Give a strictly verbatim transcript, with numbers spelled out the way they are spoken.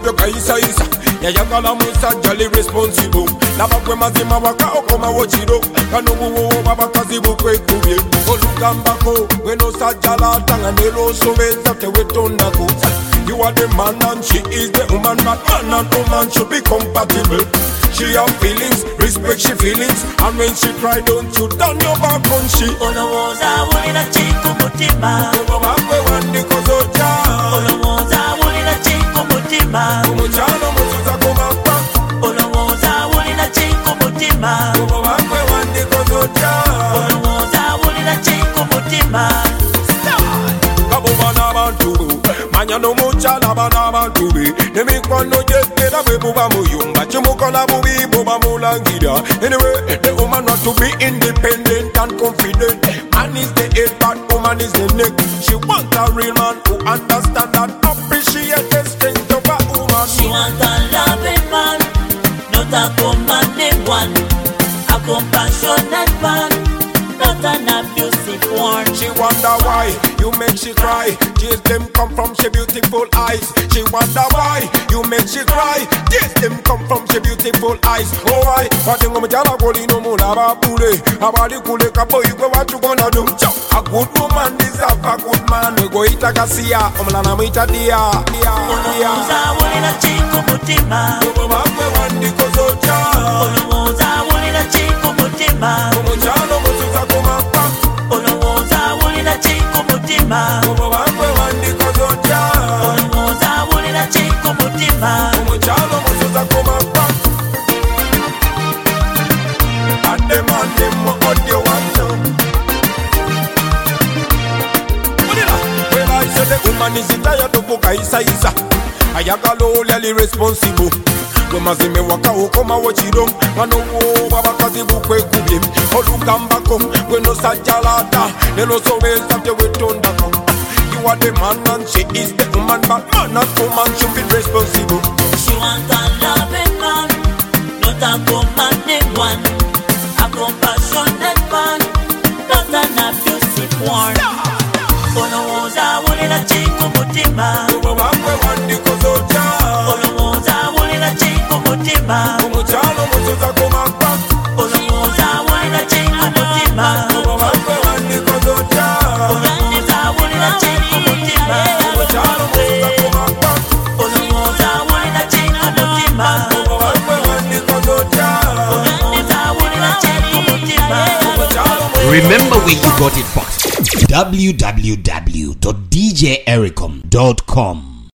pyo kaisa isa yayagala musajjali responsible nabagwe mazima waka okoma wochiro kano wuwo babakazi bukwekubye olugambako weno sajjala tanga nero sobeza tewetondako. You are the man and she is the woman, but man and woman should be compatible. She have feelings, respect she feelings, and when she cry, don't you turn your back on she. Olowoza wulira chiku mutima, Obamwe wandi kozoja. Olowoza wulira chiku mutima, Umuchano mutuza kumapa. Olowoza wulira chiku mutima, Obamwe wandi kozoja. Olowoza wulira chiku mutima. Kabo bana bantu. Manya no muchala bana bantu be nemi kwano jekera be buba muyumba chimukola bubi buba mulangira. Anyway, the woman want to be independent and confident. Man is the head, but woman is the neck. She want a real man who understand and appreciate the strength of a woman. She want a loving man, not a commanding one, a compassionate man, not an abusive one. She wonder why you make she cry. Tears them come from she beautiful eyes. She wonder why you make she cry. Tears them come from she beautiful eyes. Oh why? What you gonna tell a girl no more about pule? About the kule kapo you go what you gonna do? A good woman deserve a good man. We go ita kasia, omlana muita dia. Olowoza wulira chiku mutima, Obamwe wandi kozoja. Olowoza wulira chiku mutima, Omuchano mutuza kumapa. Olowoza wulira chiku mutima, Obamwe wandi kozoja. Olowoza wulira chiku mutima. Omuchano mutuza kumapa. Ade mande mo audio wacho. Well, I said the woman is tired of book isa isa. Ayagalo lali responsible. Wemazime waka ukoma wochiro Mano wo babakazi bukwe kubye Olugambako weno sajalata Nelo sobeza te wetondako. You are the man and she is the woman, but man and woman should be responsible. She want a loving man, not a commanding one, a compassionate man, not an abusive one. Olowoza wulira chiku mutima, Obamwe wandi kozoja. Olowoza wulira chiku mutima, Omuchano mutuza kumapa. Olowoza wulira chiku mutima, Obamwe wandi kozoja. Olowoza wulira chiku mutima, Omuchano mutuza kumapa. Olowoza wulira chiku mutima, Obamwe wandi kozoja. Olowoza wulira chiku mutima. Remember where you got it from. w w w dot d j ericom dot com